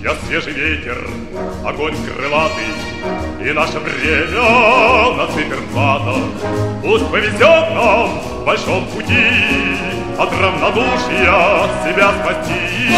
я свежий ветер, огонь крылатый, и наше время на циферблатах. Пусть повезет нам в большом пути от равнодушия себя спасти.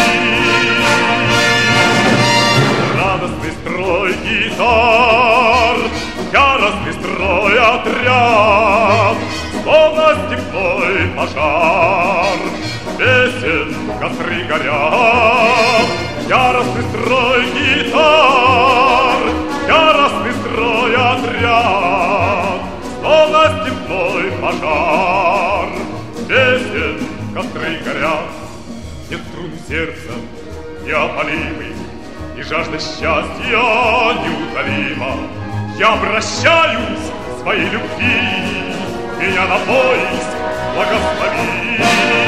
Радостный строй гитар, яростный строй отряд, словно степной пожар, песен костры горят. Яростный строй гитар, яростный строй отряд, словно степной пожар, песен костры горят. Нет струн сердца неопалимых, и жажда счастья неутолима. Я обращаюсь к своей любви, меня на поиск благослови.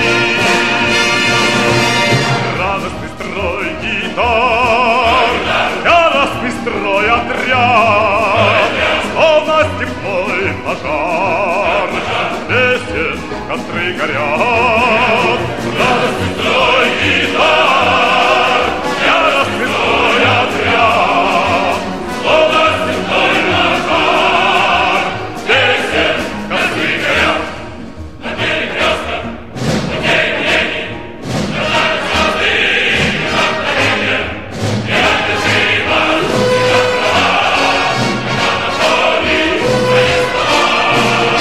Радостный строй гитар, яростный строй отряд, словно степной пожар, песен костры горят. Радостный строй гитар, яростный строй отряд, словно степной пожар, песен костры горят. На берег Рёста, на берег реки, рождались молодые вдохновения, и разрешимо, и на права, когда на поле свои слова.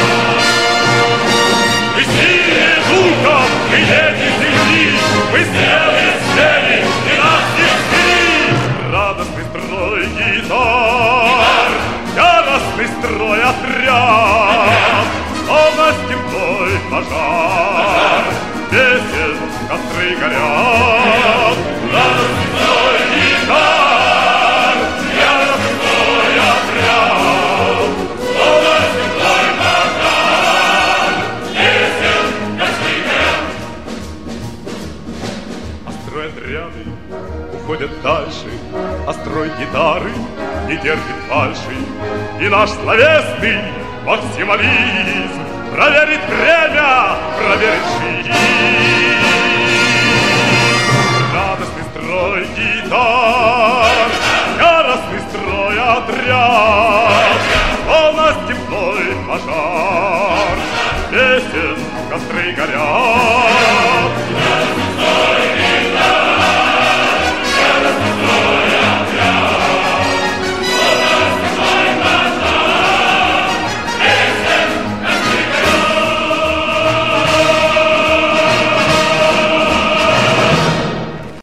Мы сильные духом, мы дети земли, мы смелые цели, и нас не спи. Радостный строй гитар, яростный строй отряд, словно степной пожар, песен костры горят. Радостный строй гитар, яростный строй отряд, словно степной пожар, песен костры горят. А строй отряды уходят дальше, а строй гитары не терпит фальши. И наш словесный максимализм проверит время, проверит жизнь. Радостный строй гитар, яростный строй отряд, словно степной пожар, песен костры горят.